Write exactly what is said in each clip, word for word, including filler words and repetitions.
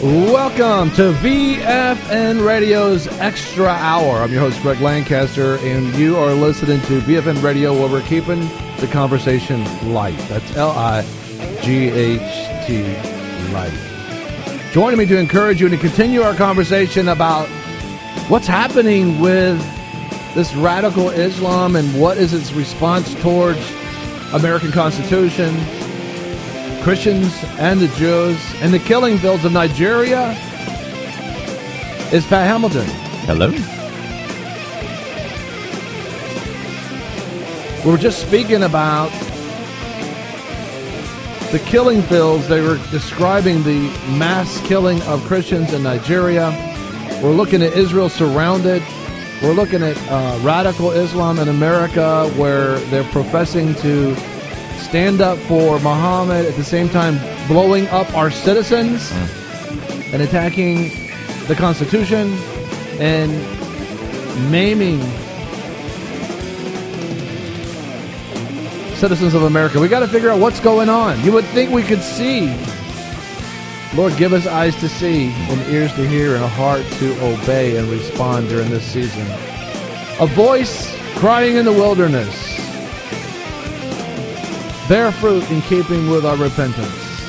Welcome to V F N Radio's Extra Hour. I'm your host, Greg Lancaster, and you are listening to V F N Radio, where we're keeping the conversation light. That's L I G H T, light. Joining me to encourage you and to continue our conversation about what's happening with this radical Islam and what is its response towards American Constitution, Christians and the Jews, and the killing fields of Nigeria, is Pat Hamilton. Hello. We were just speaking about the killing fields. They were describing the mass killing of Christians in Nigeria. We're looking at Israel surrounded. We're looking at uh, radical Islam in America, where they're professing to stand up for Muhammad, at the same time blowing up our citizens mm. and attacking the Constitution and maiming citizens of America. We got to figure out what's going on. You would think we could see. Lord, give us eyes to see and ears to hear and a heart to obey and respond during this season. A voice crying in the wilderness. Bear fruit in keeping with our repentance.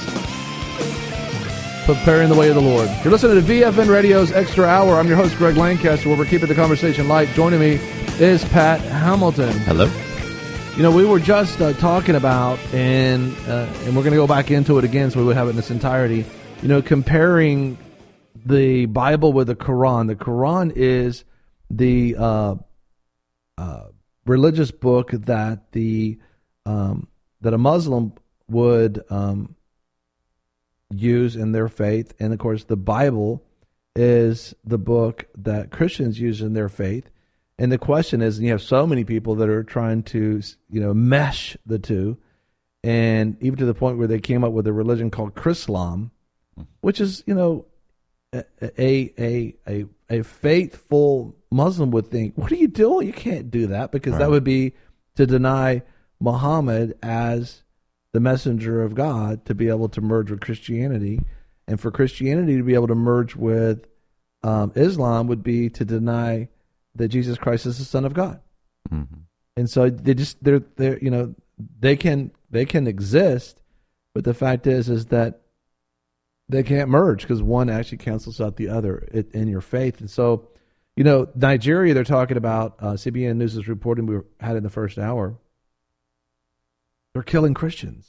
Preparing the way of the Lord. You're listening to V F N Radio's Extra Hour. I'm your host, Greg Lancaster, where we're keeping the conversation light. Joining me is Pat Hamilton. Hello. You know, we were just uh, talking about, and uh, and we're going to go back into it again so we would have it in its entirety, you know, comparing the Bible with the Quran. The Quran is the uh, uh, religious book that the... Um, that a Muslim would um, use in their faith. And, of course, the Bible is the book that Christians use in their faith. And the question is, and you have so many people that are trying to, you know, mesh the two, and even to the point where they came up with a religion called Chrislam, which is, you know, a a a a faithful Muslim would think, what are you doing? You can't do that, because right. that would be to deny Muhammad as the messenger of God to be able to merge with Christianity, and for Christianity to be able to merge with um, Islam would be to deny that Jesus Christ is the Son of God. Mm-hmm. And so they just they're they're you know they can they can exist, but the fact is is that they can't merge, because one actually cancels out the other in your faith. And so, you know, Nigeria, they're talking about. Uh, C B N News is reporting, we had in the first hour. They're killing Christians.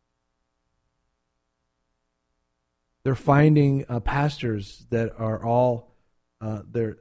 They're finding uh, pastors that are all, uh, they're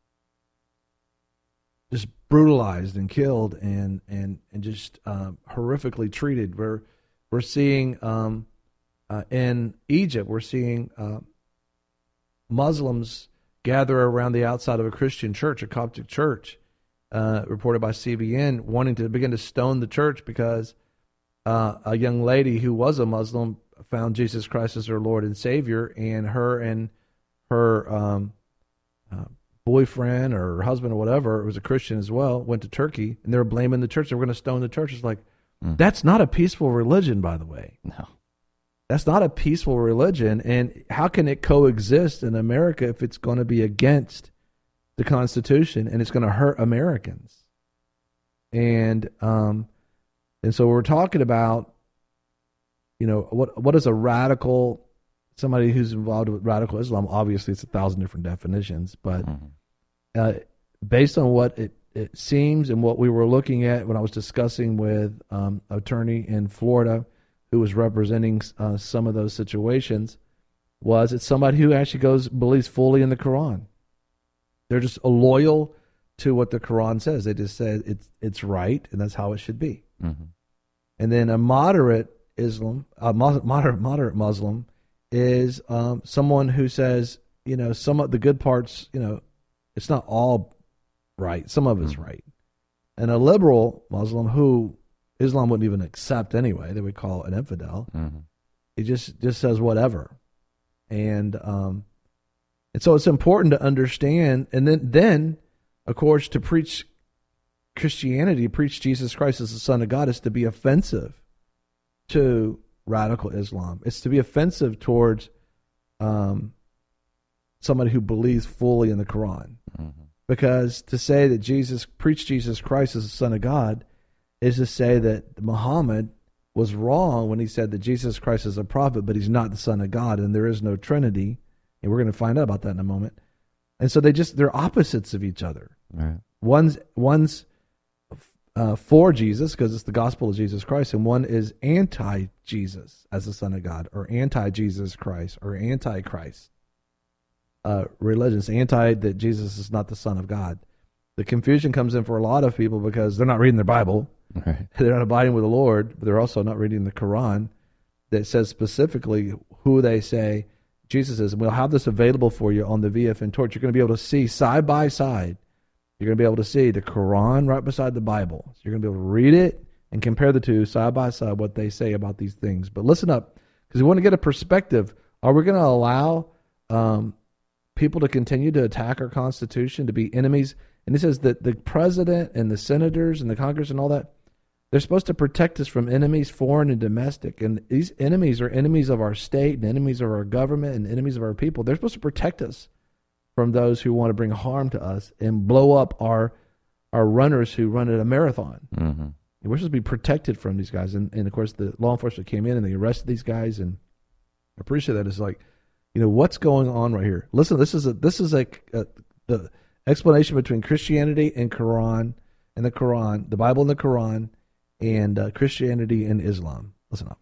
just brutalized and killed and and and just uh, horrifically treated. We're we're seeing um, uh, in Egypt, we're seeing uh, Muslims gather around the outside of a Christian church, a Coptic church, uh, reported by C B N, wanting to begin to stone the church because Uh, a young lady who was a Muslim found Jesus Christ as her Lord and Savior, and her and her um, uh, boyfriend or her husband or whatever, who was a Christian as well, went to Turkey, and they were blaming the church. They were going to stone the church. It's like, mm. that's not a peaceful religion, by the way. No. That's not a peaceful religion, and how can it coexist in America if it's going to be against the Constitution and it's going to hurt Americans? And um And so we're talking about, you know, what what is a radical, somebody who's involved with radical Islam? Obviously, it's a thousand different definitions, but mm-hmm. uh, based on what it, it seems and what we were looking at when I was discussing with um, an attorney in Florida who was representing uh, some of those situations, was it's somebody who actually goes, believes fully in the Quran. They're just loyal to what the Quran says. They just say it's it's right and that's how it should be. Mm-hmm. And then a moderate Islam, a moderate moderate Muslim, is um, someone who says, you know, some of the good parts, you know, it's not all right. Some of it's mm-hmm. right. And a liberal Muslim who Islam wouldn't even accept anyway, they would call an infidel. Mm-hmm. He just, just says whatever. And um, and so it's important to understand, and then, then, of course, to preach Christianity, preach Jesus Christ as the Son of God, is to be offensive to radical Islam. It's to be offensive towards um, somebody who believes fully in the Quran. Mm-hmm. Because to say that Jesus, preach Jesus Christ as the Son of God, is to say that Muhammad was wrong when he said that Jesus Christ is a prophet, but he's not the Son of God, and there is no Trinity. And we're going to find out about that in a moment. And so they just, they're opposites of each other. Right. One's, one's uh, for Jesus, because it's the gospel of Jesus Christ, and one is anti-Jesus as the Son of God, or anti-Jesus Christ, or anti-Christ. Uh, religions, anti that Jesus is not the Son of God. The confusion comes in for a lot of people because they're not reading their Bible. Right. They're not abiding with the Lord, but they're also not reading the Quran that says specifically who they say Jesus is. And we'll have this available for you on the V F N Torch. You're going to be able to see side by side. You're going to be able to see the Quran right beside the Bible. So you're going to be able to read it and compare the two side by side, what they say about these things. But listen up, because we want to get a perspective. Are we going to allow um, people to continue to attack our Constitution, to be enemies? And it says that the president and the senators and the Congress and all that, they're supposed to protect us from enemies, foreign and domestic. And these enemies are enemies of our state and enemies of our government and enemies of our people. They're supposed to protect us from those who want to bring harm to us and blow up our our runners who run at a marathon. Mm-hmm. And we're supposed to be protected from these guys. And, and, of course, the law enforcement came in and they arrested these guys. And I appreciate that. It's like, you know, what's going on right here? Listen, this is a this is a, a the explanation between Christianity and Quran and the Quran, the Bible and the Quran, and uh, Christianity and Islam. Listen up.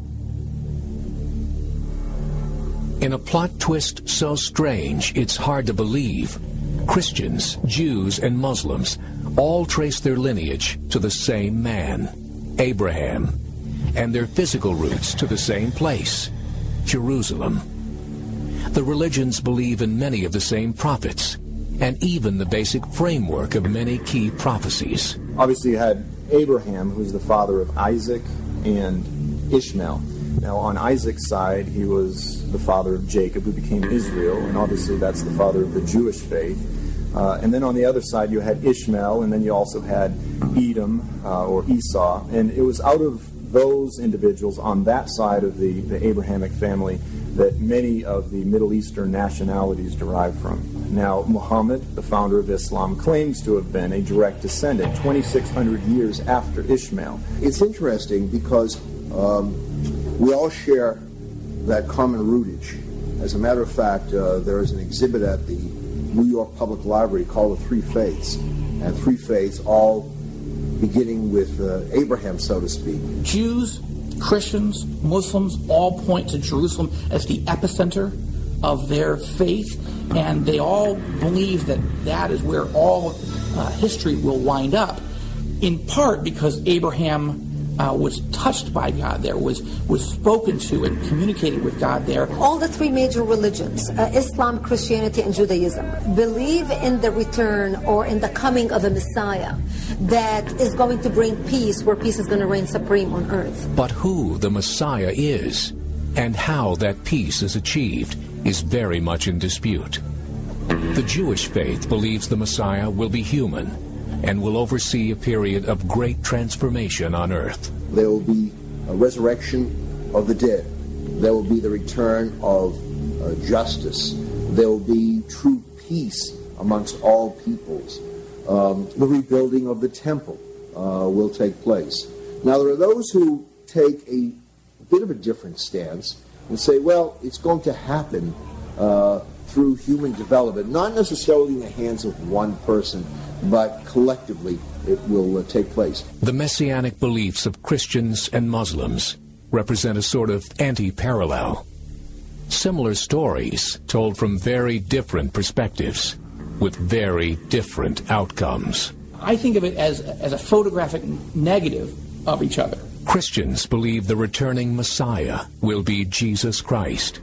In a plot twist so strange it's hard to believe, Christians, Jews, and Muslims all trace their lineage to the same man, Abraham, and their physical roots to the same place, Jerusalem. The religions believe in many of the same prophets, and even the basic framework of many key prophecies. Obviously you had Abraham, who's the father of Isaac and Ishmael. Now on Isaac's side, he was the father of Jacob, who became Israel, and obviously that's the father of the Jewish faith. Uh, and then on the other side, you had Ishmael, and then you also had Edom, uh, or Esau. And it was out of those individuals on that side of the, the Abrahamic family that many of the Middle Eastern nationalities derive from. Now, Muhammad, the founder of Islam, claims to have been a direct descendant twenty-six hundred years after Ishmael. It's interesting because um, we all share that common rootage. As a matter of fact, uh, there is an exhibit at the New York Public Library called The Three Faiths, and three faiths all beginning with uh, Abraham, so to speak. Jews, Christians, Muslims all point to Jerusalem as the epicenter of their faith, and they all believe that that is where all uh, history will wind up, in part because Abraham uh, was touched by God there, was, was spoken to and communicated with God there. All the three major religions, uh, Islam, Christianity, and Judaism, believe in the return or in the coming of a Messiah that is going to bring peace, where peace is going to reign supreme on earth. But who the Messiah is and how that peace is achieved is very much in dispute. The Jewish faith believes the Messiah will be human and will oversee a period of great transformation on earth. There will be a resurrection of the dead. There will be the return of uh, justice. There will be true peace amongst all peoples. Um, the rebuilding of the temple uh, will take place. Now, there are those who take a bit of a different stance and say, well, it's going to happen uh, through human development, not necessarily in the hands of one person, but collectively it will uh, take place. The messianic beliefs of Christians and Muslims represent a sort of anti-parallel. Similar stories told from very different perspectives, with very different outcomes. I think of it as, as a photographic negative of each other. Christians believe the returning Messiah will be Jesus Christ.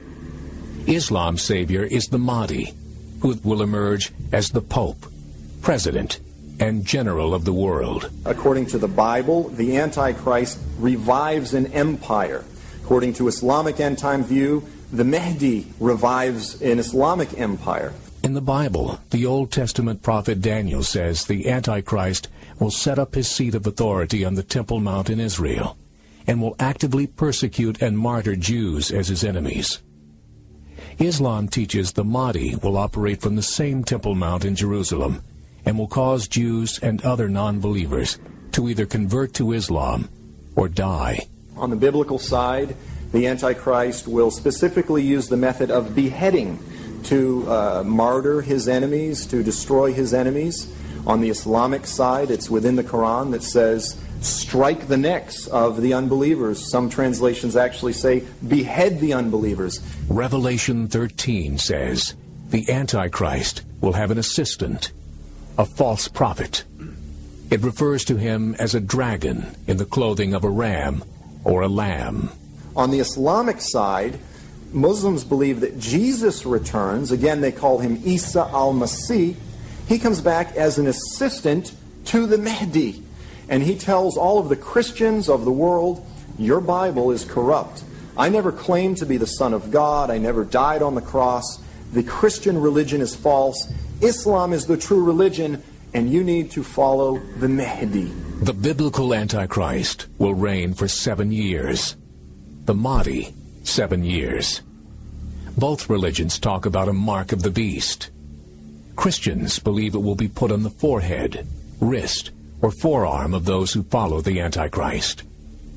Islam's savior is the Mahdi, who will emerge as the Pope, President, and General of the world. According to the Bible, the Antichrist revives an empire. According to Islamic end-time view, the Mahdi revives an Islamic empire. In the Bible, the Old Testament prophet Daniel says the Antichrist will set up his seat of authority on the Temple Mount in Israel and will actively persecute and martyr Jews as his enemies. Islam teaches the Mahdi will operate from the same Temple Mount in Jerusalem and will cause Jews and other non-believers to either convert to Islam or die. On the biblical side, the Antichrist will specifically use the method of beheading to uh, martyr his enemies, to destroy his enemies. On the Islamic side, it's within the Quran that says, strike the necks of the unbelievers. Some translations actually say, behead the unbelievers. Revelation thirteen says, the Antichrist will have an assistant, a false prophet. It refers to him as a dragon in the clothing of a ram or a lamb. On the Islamic side, Muslims believe that Jesus returns. Again, they call him Isa al-Masih. He comes back as an assistant to the Mahdi. And he tells all of the Christians of the world, your Bible is corrupt. I never claimed to be the Son of God. I never died on the cross. The Christian religion is false. Islam is the true religion, and you need to follow the Mahdi. The biblical Antichrist will reign for seven years. The Mahdi, seven years. Both religions talk about a mark of the beast. Christians believe it will be put on the forehead, wrist, or forearm of those who follow the Antichrist.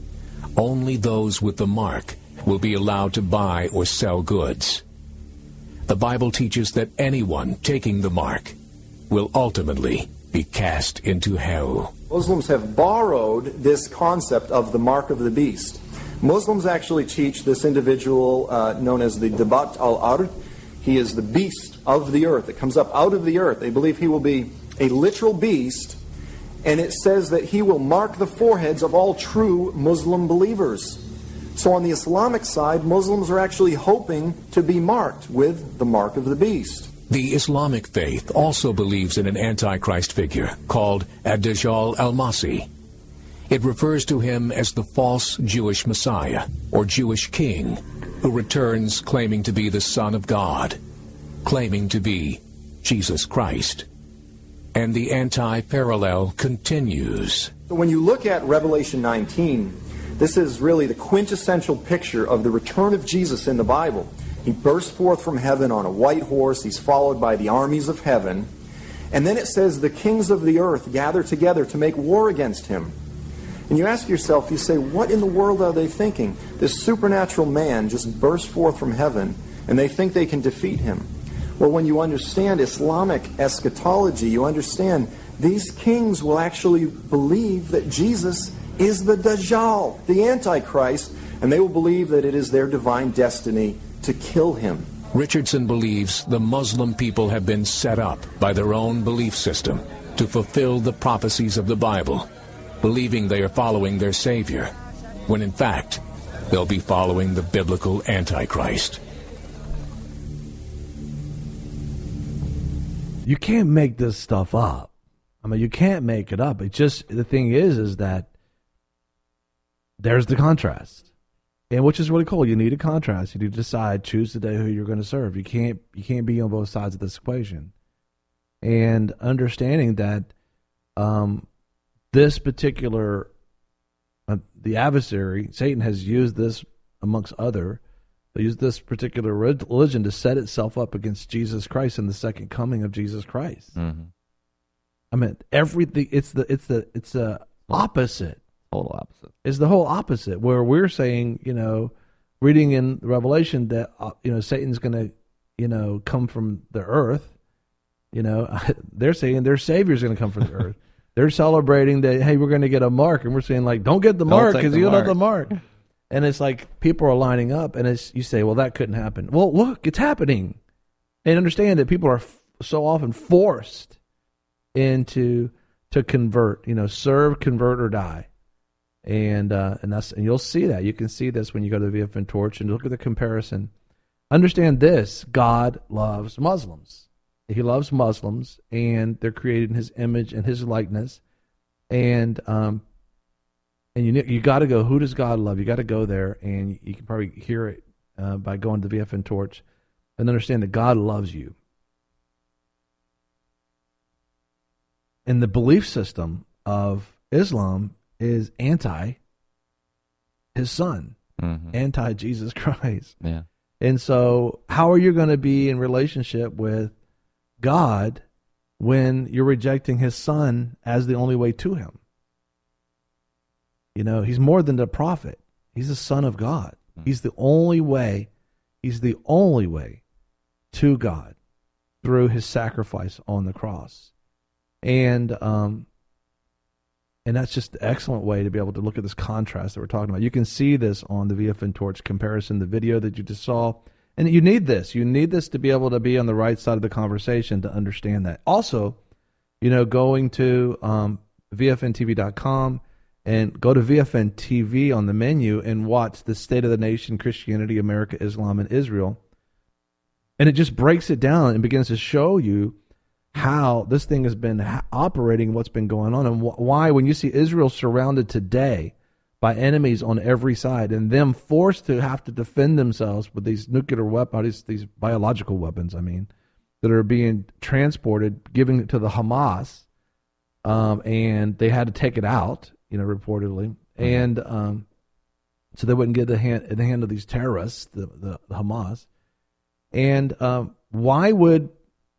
Only those with the mark will be allowed to buy or sell goods. The Bible teaches that anyone taking the mark will ultimately be cast into hell. Muslims have borrowed this concept of the mark of the beast. Muslims actually teach this individual uh, known as the Dabat al-Ard. He is the beast of the earth. It comes up out of the earth. They believe he will be a literal beast, and it says that he will mark the foreheads of all true Muslim believers. So on the Islamic side, Muslims are actually hoping to be marked with the mark of the beast. The Islamic faith also believes in an Antichrist figure called Ad-Dajjal al-Masih. It refers to him as the false Jewish Messiah or Jewish king who returns claiming to be the Son of God, claiming to be Jesus Christ. And the anti-parallel continues. So when you look at Revelation nineteen, this is really the quintessential picture of the return of Jesus in the Bible. He bursts forth from heaven on a white horse. He's followed by the armies of heaven. And then it says the kings of the earth gather together to make war against him. And you ask yourself, you say, what in the world are they thinking? This supernatural man just burst forth from heaven, and they think they can defeat him. Well, when you understand Islamic eschatology, you understand these kings will actually believe that Jesus is the Dajjal, the Antichrist, and they will believe that it is their divine destiny to kill him. Richardson believes the Muslim people have been set up by their own belief system to fulfill the prophecies of the Bible, believing they are following their Savior, when in fact, they'll be following the biblical Antichrist. You can't make this stuff up. I mean, you can't make it up. It just, the thing is, is that there's the contrast. And which is really cool. You need a contrast. You need to decide, choose today who you're going to serve. You can't, you can't be on both sides of this equation. And understanding that um, this particular, uh, the adversary, Satan has used this amongst other, they used this particular religion to set itself up against Jesus Christ and the second coming of Jesus Christ. Mm-hmm. I mean, everything, it's the, it's the, it's the opposite. Total opposite. Is the whole opposite, where we're saying, you know, reading in Revelation that, uh, you know, Satan's going to, you know, come from the earth. You know, they're saying their Savior's going to come from the earth. They're celebrating that, hey, we're going to get a mark. And we're saying, like, don't get the Don't mark take because the you don't mark. have the mark. And it's like people are lining up, and it's, you say, well, that couldn't happen. Well, look, it's happening. And understand that people are f- so often forced into to convert, you know, serve, convert, or die. And uh, and that's and you'll see that. You can see this when you go to the V F N Torch and look at the comparison. Understand this: God loves Muslims. He loves Muslims, and they're created in His image and His likeness. And um, and you you got to go. Who does God love? You got to go there, and you can probably hear it uh, by going to the V F N Torch, and understand that God loves you. And the belief system of Islam is anti His Son, mm-hmm. anti Jesus Christ. Yeah. And so how are you going to be in relationship with God when you're rejecting his son as the only way to him? You know, he's more than a prophet. He's the Son of God. He's the only way, he's the only way to God through his sacrifice on the cross. And um, and that's just an excellent way to be able to look at this contrast that we're talking about. You can see this on the V F N Torch comparison, the video that you just saw. And you need this. You need this to be able to be on the right side of the conversation to understand that. Also, you know, going to um, V F N T V dot com and go to V F N T V on the menu and watch the State of the Nation, Christianity, America, Islam, and Israel. And it just breaks it down and begins to show you how this thing has been ha- operating, what's been going on, and wh- why when you see Israel surrounded today by enemies on every side and them forced to have to defend themselves with these nuclear weapons, these, these biological weapons, I mean, that are being transported, giving it to the Hamas, um, and they had to take it out, you know, reportedly, mm-hmm. and um, so they wouldn't get the hand in the hand of these terrorists, the, the, the Hamas. And um, why would,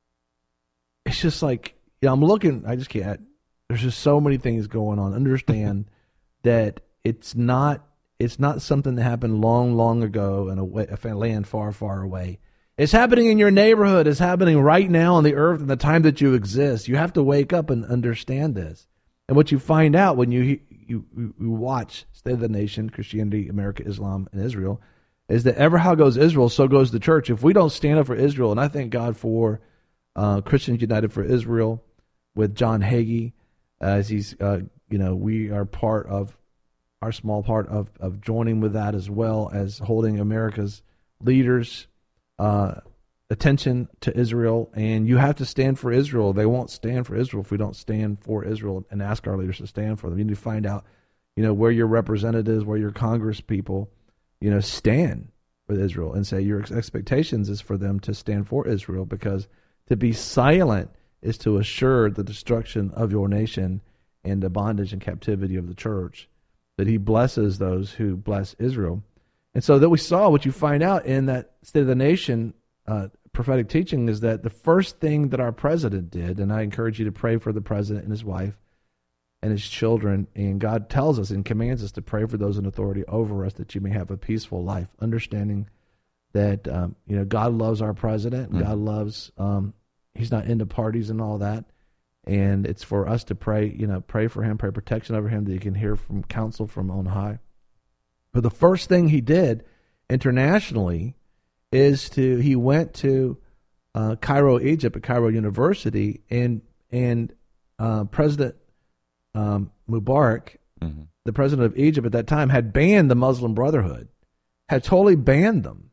it's just like, you know, I'm looking, I just can't, there's just so many things going on. Understand that it's not, it's not something that happened long, long ago in a, way, a land far, far away. It's happening in your neighborhood. It's happening right now on the earth in the time that you exist. You have to wake up and understand this. And what you find out when you you, you watch State of the Nation, Christianity, America, Islam, and Israel, is that ever how goes Israel, so goes the church. If we don't stand up for Israel, and I thank God for uh, Christians United for Israel with John Hagee, as he's, uh, you know, we are part of, our small part of, of joining with that, as well as holding America's leaders' uh, attention to Israel. And you have to stand for Israel. They won't stand for Israel if we don't stand for Israel and ask our leaders to stand for them. You need to find out, you know, where your representatives, where your Congress people, you know, stand with Israel and say your expectations is for them to stand for Israel, because to be silent is to assure the destruction of your nation and the bondage and captivity of the church, that he blesses those who bless Israel. And so that we saw, what you find out in that State of the Nation uh, prophetic teaching, is that the first thing that our president did, and I encourage you to pray for the president and his wife and his children, and God tells us and commands us to pray for those in authority over us, that you may have a peaceful life, understanding that um, you know, God loves our president, and mm. God loves, um, he's not into parties and all that, and it's for us to pray, you know, pray for him, pray protection over him, that he can hear from counsel from on high. But the first thing he did internationally is to, he went to uh, Cairo, Egypt, at Cairo University, and and uh, President Um, Mubarak, mm-hmm. the president of Egypt at that time, had banned the Muslim Brotherhood, had totally banned them.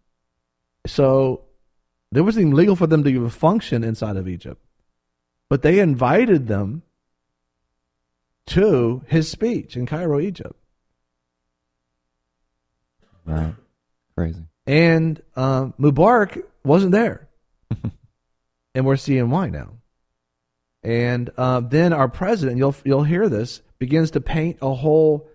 So it wasn't even legal for them to even function inside of Egypt. But they invited them to his speech in Cairo, Egypt. Right. Crazy. And um, Mubarak wasn't there. And we're seeing why now. And uh, then our president, you'll you'll hear this, begins to paint a whole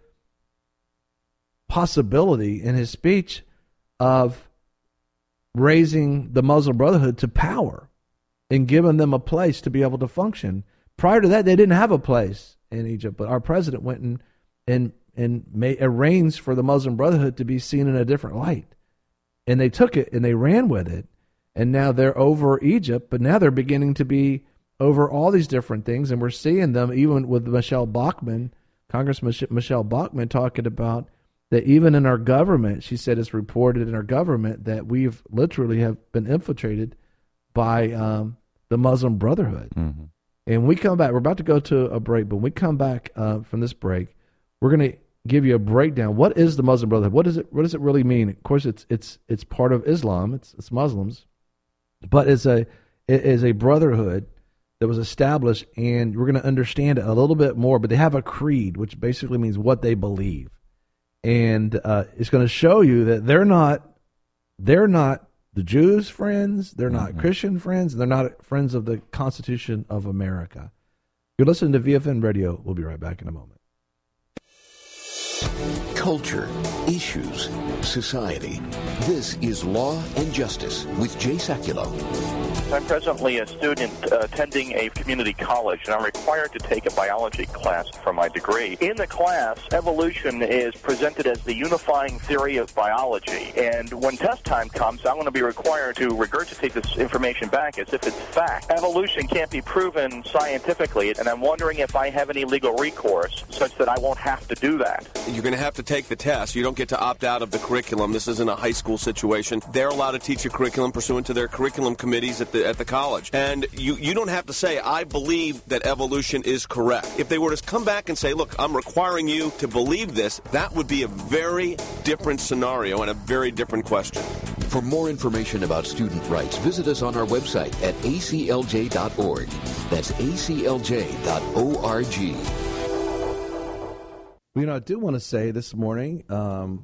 possibility in his speech of raising the Muslim Brotherhood to power and giving them a place to be able to function. Prior to that, they didn't have a place in Egypt, but our president went and and and made, arranged for the Muslim Brotherhood to be seen in a different light. And they took it and they ran with it, and now they're over Egypt, but now they're beginning to be over all these different things, and we're seeing them even with Michelle Bachmann, Congressman Michelle Bachmann, talking about that even in our government, she said it's reported in our government that we've literally have been infiltrated by um, the Muslim Brotherhood. Mm-hmm. And we come back, we're about to go to a break, but when we come back uh, from this break, we're going to give you a breakdown. What is the Muslim Brotherhood? What does it, what does it really mean? Of course, it's it's it's part of Islam, it's, it's Muslims, but it's a, it is a brotherhood that was established, and we're going to understand it a little bit more, but they have a creed, which basically means what they believe. And uh, it's going to show you that they're not, they're not the Jews' friends, they're not mm-hmm. Christian friends, and they're not friends of the Constitution of America. You're listening to V F N Radio. We'll be right back in a moment. culture, issues, society. This is Law and Justice with Jay Sekulow. I'm presently a student uh, attending a community college, and I'm required to take a biology class for my degree. In the class, evolution is presented as the unifying theory of biology, and when test time comes, I'm going to be required to regurgitate this information back as if it's fact. Evolution can't be proven scientifically, and I'm wondering if I have any legal recourse such that I won't have to do that. You're going to have to take the test. You don't get to opt out of the curriculum. This isn't a high school situation. They're allowed to teach a curriculum pursuant to their curriculum committees at the at the college. And you, you don't have to say, I believe that evolution is correct. If they were to come back and say, look, I'm requiring you to believe this, that would be a very different scenario and a very different question. For more information about student rights, visit us on our website at a c l j dot org. That's a c l j dot org. You know, I do want to say this morning um,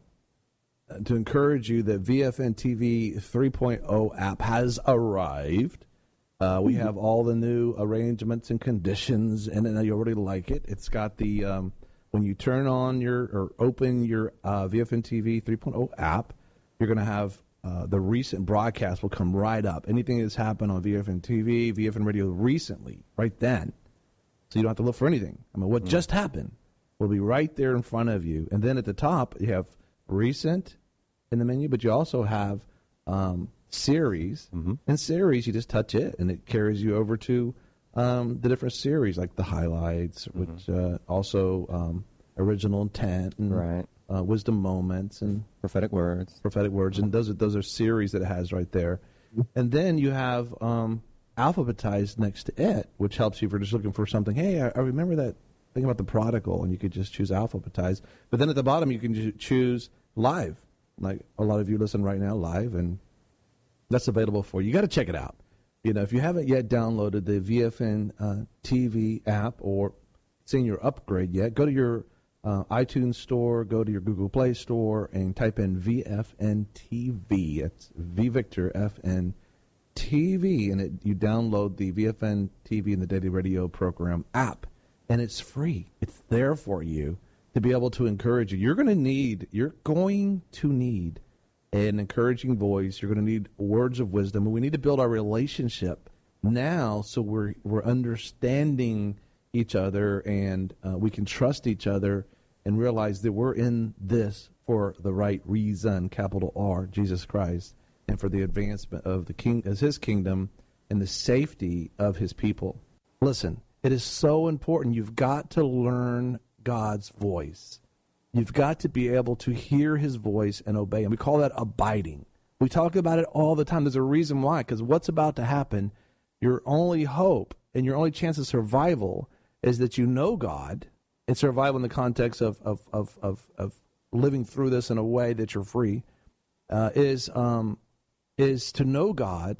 to encourage you that V F N T V three point oh app has arrived. Uh, we have all the new arrangements and conditions, and I already like it. It's got the, um, when you turn on your or open your uh, V F N T V three point oh app, you're going to have uh, the recent broadcast will come right up. Anything that's happened on V F N T V, V F N Radio recently, right then. So you don't have to look for anything. I mean, what mm. just happened will be right there in front of you. And then at the top, you have recent in the menu, but you also have um, series. Mm-hmm. And series, you just touch it, and it carries you over to um, the different series, like the highlights, mm-hmm. which uh, also um, original intent and right. uh, wisdom moments and prophetic words. Prophetic words, and those are those are series that it has right there. And then you have um, alphabetized next to it, which helps you if you're just looking for something. Hey, I, I remember that thing about the prodigal, and you could just choose alphabetized. But then at the bottom, you can ju- choose live, like a lot of you listen right now live, and that's available for you. You got to check it out. You know, if you haven't yet downloaded the V F N uh, T V app or seen your upgrade yet, go to your uh, iTunes store, go to your Google Play store, and type in V F N T V. It's V Victor F N T V, and it, you download the V F N T V and the Daily Radio Program app, and it's free. It's there for you to be able to encourage you. You're going to need, you're going to need an encouraging voice. You're going to need words of wisdom, and we need to build our relationship now so we're we're understanding each other, and uh, we can trust each other and realize that we're in this for the right reason, capital R, Jesus Christ, and for the advancement of the king as his kingdom and the safety of his people. Listen, it is so important. You've got to learn God's voice. You've got to be able to hear his voice and obey him. We call that abiding. We talk about it all the time. There's a reason why, because what's about to happen, your only hope and your only chance of survival is that you know God, and survival in the context of of of of, of living through this in a way that you're free, uh, is um, is to know God,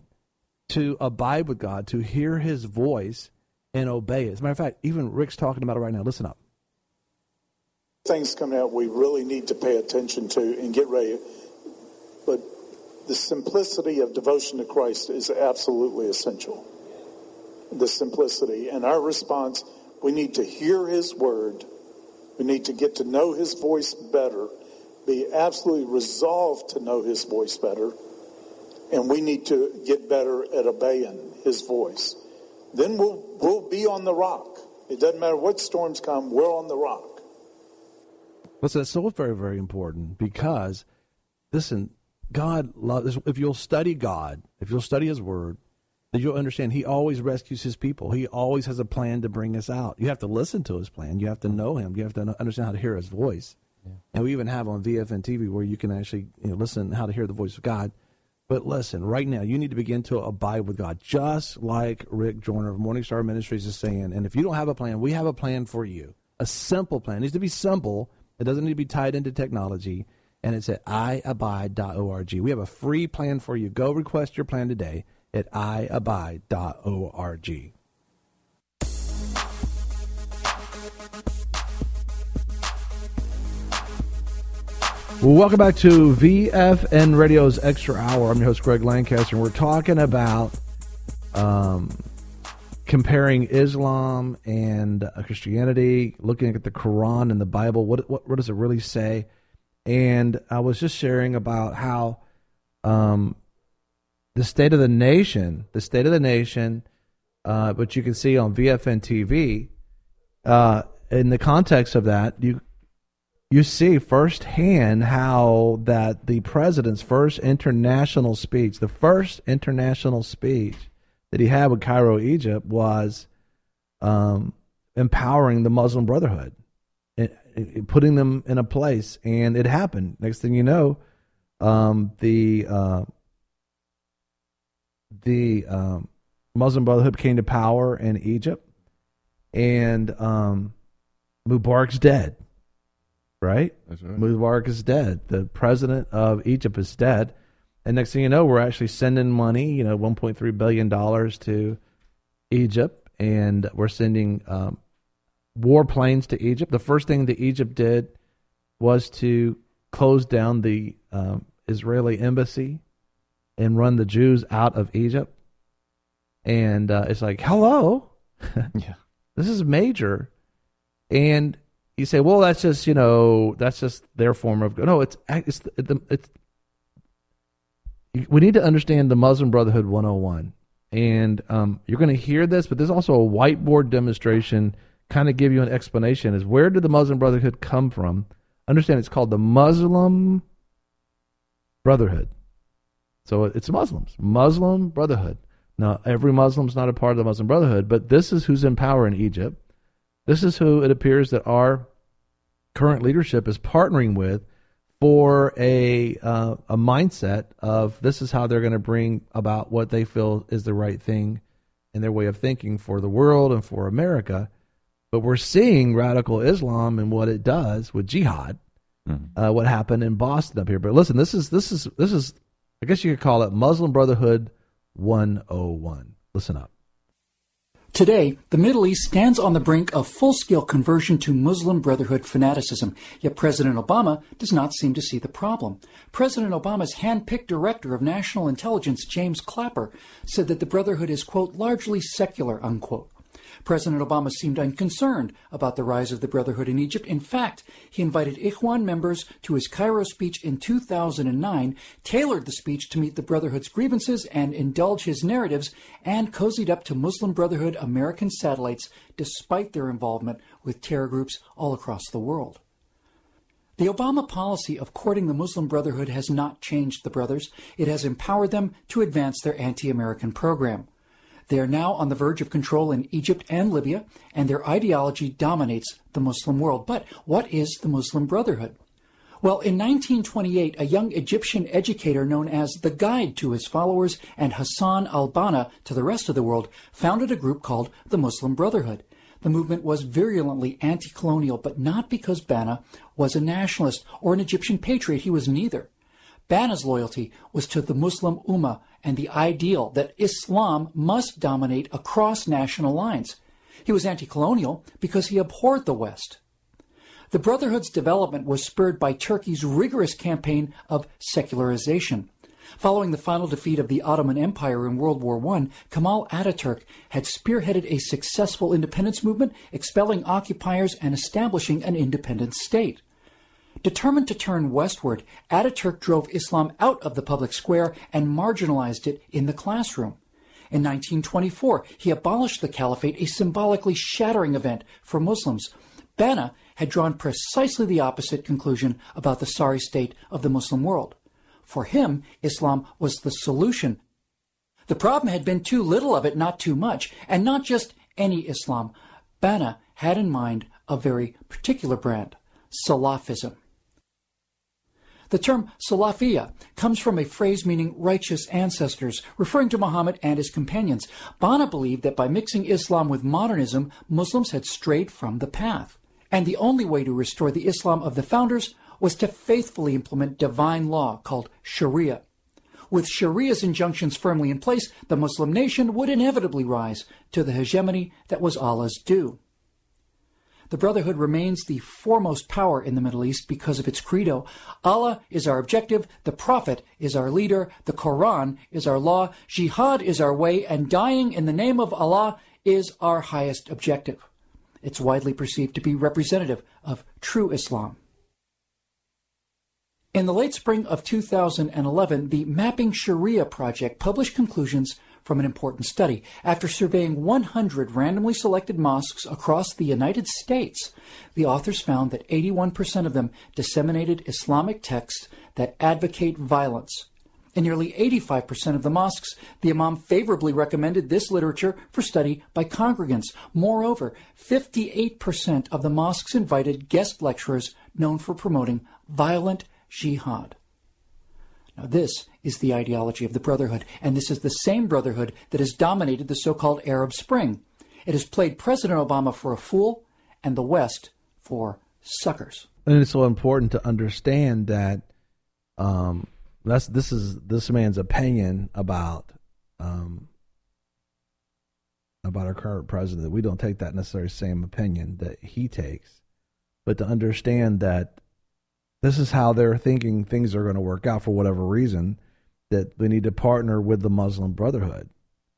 to abide with God, to hear his voice and obey it. As a matter of fact, even Rick's talking about it right now. Listen up. Things coming out we really need to pay attention to and get ready. But the simplicity of devotion to Christ is absolutely essential. The simplicity. And our response, we need to hear his word. We need to get to know his voice better. Be absolutely resolved to know his voice better. And we need to get better at obeying his voice. Then we'll, we'll be on the rock. It doesn't matter what storms come, we're on the rock. Listen, it's so very, very important because, listen, God loves, if you'll study God, if you'll study his word, then you'll understand he always rescues his people. He always has a plan to bring us out. You have to listen to his plan. You have to know him. You have to understand how to hear his voice. Yeah. And we even have on V F N T V where you can actually you know, listen how to hear the voice of God. But listen, right now, you need to begin to abide with God, just like Rick Joyner of Morning Star Ministries is saying. And if you don't have a plan, we have a plan for you. A simple plan. It needs to be simple. It doesn't need to be tied into technology, and it's at i abide dot org. We have a free plan for you. Go request your plan today at i abide dot org. Well, welcome back to V F N Radio's Extra Hour. I'm your host, Greg Lancaster, and we're talking about um, comparing Islam and uh, Christianity, looking at the Quran and the Bible. What, what what does it really say? And I was just sharing about how um, the state of the nation, the state of the nation, uh, which you can see on V F N T V, uh, in the context of that, you you see firsthand how that the president's first international speech, the first international speech that he had with Cairo, Egypt, was um, empowering the Muslim Brotherhood, it, it, putting them in a place, and it happened. Next thing you know, um, the uh, the um, Muslim Brotherhood came to power in Egypt, and um, Mubarak's dead. Right? That's right. Mubarak is dead. The president of Egypt is dead. And next thing you know, we're actually sending money, you know, one point three billion dollars to Egypt, and we're sending um, warplanes to Egypt. The first thing that Egypt did was to close down the um, Israeli embassy and run the Jews out of Egypt. And uh, it's like, hello? Yeah. This is major. And you say, well, that's just, you know, that's just their form of, no, it's, it's, it's, it's we need to understand the Muslim Brotherhood one oh one. And um, you're going to hear this, but there's also a whiteboard demonstration, kind of give you an explanation, is where did the Muslim Brotherhood come from? Understand it's called the Muslim Brotherhood. So it's Muslims, Muslim Brotherhood. Now, every Muslim's not a part of the Muslim Brotherhood, but this is who's in power in Egypt. This is who it appears that our current leadership is partnering with for a uh, a mindset of this is how they're going to bring about what they feel is the right thing in their way of thinking for the world and for America. But we're seeing radical Islam and what it does with jihad, mm-hmm. uh, what happened in Boston up here. But listen, this is this is this is I guess you could call it Muslim Brotherhood one oh one. Listen up. Today, the Middle East stands on the brink of full-scale conversion to Muslim Brotherhood fanaticism, yet President Obama does not seem to see the problem. President Obama's hand-picked director of national intelligence, James Clapper, said that the Brotherhood is, quote, largely secular, unquote. President Obama seemed unconcerned about the rise of the Brotherhood in Egypt. In fact, he invited Ikhwan members to his Cairo speech in two thousand nine, tailored the speech to meet the Brotherhood's grievances and indulge his narratives, and cozied up to Muslim Brotherhood American satellites despite their involvement with terror groups all across the world. The Obama policy of courting the Muslim Brotherhood has not changed the brothers. It has empowered them to advance their anti-American program. They are now on the verge of control in Egypt and Libya, and their ideology dominates the Muslim world. But what is the Muslim Brotherhood? Well, in nineteen twenty-eight, a young Egyptian educator known as the Guide to his followers and Hassan al-Banna to the rest of the world founded a group called the Muslim Brotherhood. The movement was virulently anti-colonial, but not because Banna was a nationalist or an Egyptian patriot. He was neither. Banna's loyalty was to the Muslim Ummah and the ideal that Islam must dominate across national lines. He was anti-colonial because he abhorred the West. The Brotherhood's development was spurred by Turkey's rigorous campaign of secularization. Following the final defeat of the Ottoman Empire in World War One, Kemal Ataturk had spearheaded a successful independence movement, expelling occupiers and establishing an independent state. Determined to turn westward, Ataturk drove Islam out of the public square and marginalized it in the classroom. In nineteen twenty-four, he abolished the caliphate, a symbolically shattering event for Muslims. Banna had drawn precisely the opposite conclusion about the sorry state of the Muslim world. For him, Islam was the solution. The problem had been too little of it, not too much, and not just any Islam. Banna had in mind a very particular brand, Salafism. The term Salafiyya comes from a phrase meaning righteous ancestors, referring to Muhammad and his companions. Banna believed that by mixing Islam with modernism, Muslims had strayed from the path. And the only way to restore the Islam of the founders was to faithfully implement divine law called Sharia. With Sharia's injunctions firmly in place, the Muslim nation would inevitably rise to the hegemony that was Allah's due. The Brotherhood remains the foremost power in the Middle East because of its credo. Allah is our objective, the Prophet is our leader, the Quran is our law, jihad is our way, and dying in the name of Allah is our highest objective. It's widely perceived to be representative of true Islam. In the late spring of two thousand eleven, the Mapping Sharia project published conclusions from an important study. After surveying one hundred randomly selected mosques across the United States, the authors found that eighty-one percent of them disseminated Islamic texts that advocate violence. In nearly eighty-five percent of the mosques, the imam favorably recommended this literature for study by congregants. Moreover, fifty-eight percent of the mosques invited guest lecturers known for promoting violent jihad. Now, this is the ideology of the Brotherhood, and this is the same Brotherhood that has dominated the so-called Arab Spring. It has played President Obama for a fool and the West for suckers. And it's so important to understand that um, that's this is this man's opinion about um, about our current president. We don't take that necessarily same opinion that he takes, but to understand that this is how they're thinking things are going to work out for whatever reason, that we need to partner with the Muslim Brotherhood.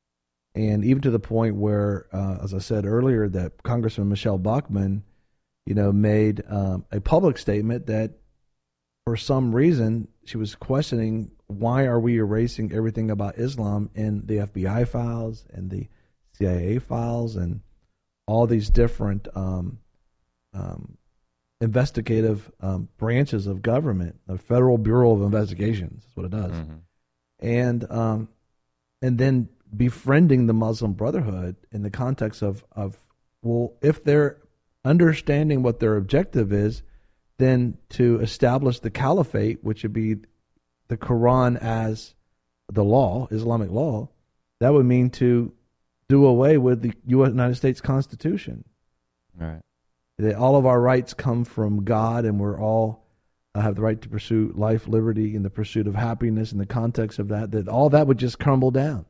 And even to the point where, uh, as I said earlier, that Congressman Michelle Bachmann, you know, made um, a public statement that for some reason she was questioning, why are we erasing everything about Islam in the F B I files and the C I A files and all these different um, um investigative um, branches of government, the Federal Bureau of Investigations is what it does, mm-hmm. and um, and then befriending the Muslim Brotherhood in the context of of well, if they're understanding what their objective is, then to establish the caliphate, which would be the Quran as the law, Islamic law, that would mean to do away with the U S United States Constitution. Right. That all of our rights come from God, and we're all uh, have the right to pursue life, liberty, and the pursuit of happiness in the context of that, that all that would just crumble down.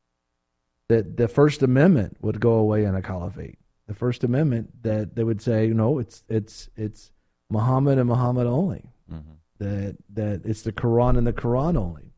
That the First Amendment would go away in a caliphate. The First Amendment, that they would say, no, it's it's it's Muhammad and Muhammad only. Mm-hmm. That that it's the Quran and the Quran only.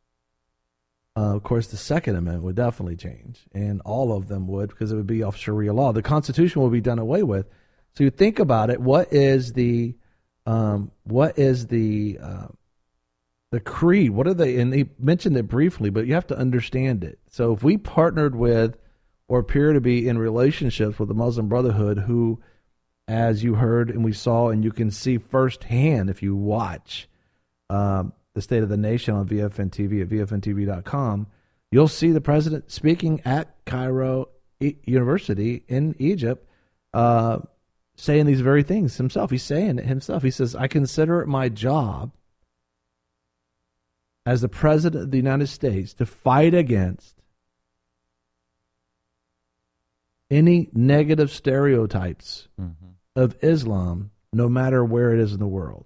Uh, of course, the Second Amendment would definitely change, and all of them would, because it would be off Sharia law. The Constitution will be done away with. So you think about it. What is the, um, what is the, uh, the creed? What are they? And he mentioned it briefly, but you have to understand it. So if we partnered with, or appear to be in relationships with the Muslim Brotherhood, who, as you heard and we saw, and you can see firsthand if you watch um, the State of the Nation on V F N T V at V F N T V dot com, you'll see the president speaking at Cairo e- University in Egypt. Uh, saying these very things himself. He's saying it himself. He says, I consider it my job as the President of the United States to fight against any negative stereotypes mm-hmm. of Islam, no matter where it is in the world.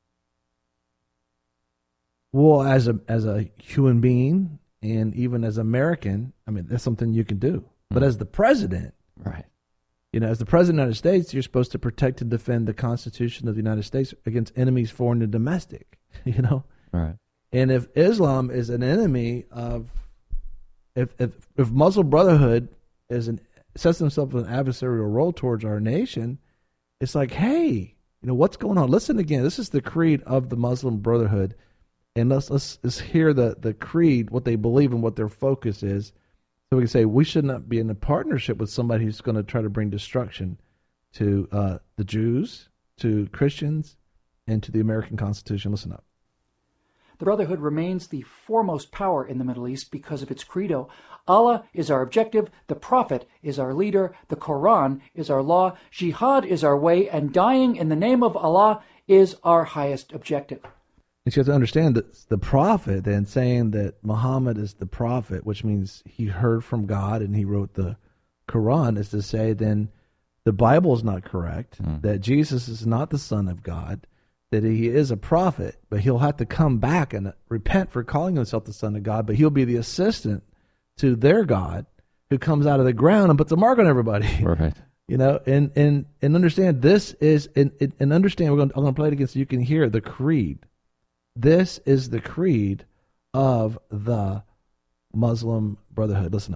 Well, as a as a human being, and even as an American, I mean, that's something you can do. Mm-hmm. But as the president, right? You know, as the President of the United States, you're supposed to protect and defend the Constitution of the United States against enemies, foreign and domestic, you know? Right. And if Islam is an enemy of, if if, if Muslim Brotherhood is an, sets themselves in an adversarial role towards our nation, it's like, hey, you know, what's going on? Listen again. This is the creed of the Muslim Brotherhood. And let's, let's, let's hear the, the creed, what they believe and what their focus is. So we can say we should not be in a partnership with somebody who's going to try to bring destruction to uh, the Jews, to Christians, and to the American Constitution. Listen up. The Brotherhood remains the foremost power in the Middle East because of its credo. Allah is our objective, the Prophet is our leader, the Quran is our law, jihad is our way, and dying in the name of Allah is our highest objective. And you have to understand that the prophet, then saying that Muhammad is the prophet, which means he heard from God and he wrote the Quran, is to say then the Bible is not correct, mm. that Jesus is not the Son of God, that he is a prophet, but he'll have to come back and repent for calling himself the Son of God, but he'll be the assistant to their God who comes out of the ground and puts a mark on everybody. Right. You know, and, and, and understand this is, and, and understand, we're going, I'm going to play it again so you can hear the creed. This is the creed of the Muslim Brotherhood. Listen up.